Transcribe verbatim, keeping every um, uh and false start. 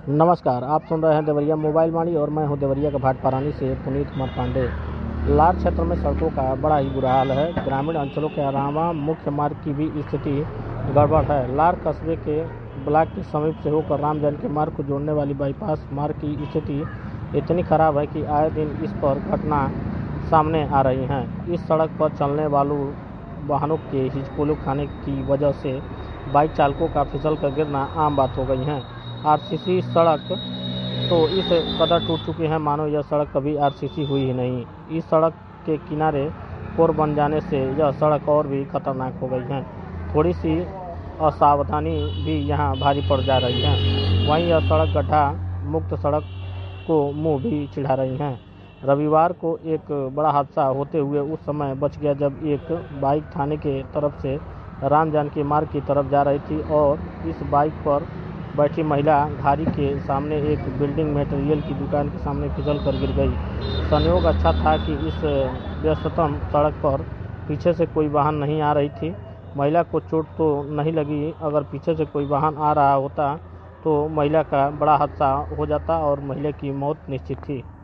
नमस्कार, आप सुन रहे हैं देवरिया मोबाइल वाणी और मैं हूं देवरिया का भाट पारानी से पुनीत कुमार पांडे। लार क्षेत्र में सड़कों का बड़ा ही बुरा हाल है। ग्रामीण अंचलों के अलावा मुख्य मार्ग की भी स्थिति गड़बड़ है। लार कस्बे के ब्लॉक के समीप से होकर राम जानकी मार्ग को जोड़ने वाली बाईपास मार्ग की स्थिति इतनी खराब है कि आए दिन इस पर घटना सामने आ रही हैं। इस सड़क पर चलने वालों वाहनों के हिचकोले खाने की वजह से बाइक चालकों का फिसल कर गिरना आम बात हो गई है। आरसीसी सड़क तो इस कदर टूट चुकी है मानो यह सड़क कभी आरसीसी हुई ही नहीं। इस सड़क के किनारे कोर बन जाने से यह सड़क और भी खतरनाक हो गई है। थोड़ी सी असावधानी भी यहाँ भारी पड़ जा रही है। वहीं यह सड़क गड्ढा मुक्त सड़क को मुंह भी चिढ़ा रही है। रविवार को एक बड़ा हादसा होते हुए उस समय बच गया जब एक बाइक थाने के तरफ से राम जानकी मार्ग की तरफ जा रही थी और इस बाइक पर बैठी महिला घारी के सामने एक बिल्डिंग मटेरियल की दुकान के सामने फिसल कर गिर गई। संयोग अच्छा था कि इस व्यस्ततम सड़क पर पीछे से कोई वाहन नहीं आ रही थी। महिला को चोट तो नहीं लगी। अगर पीछे से कोई वाहन आ रहा होता तो महिला का बड़ा हादसा हो जाता और महिला की मौत निश्चित थी।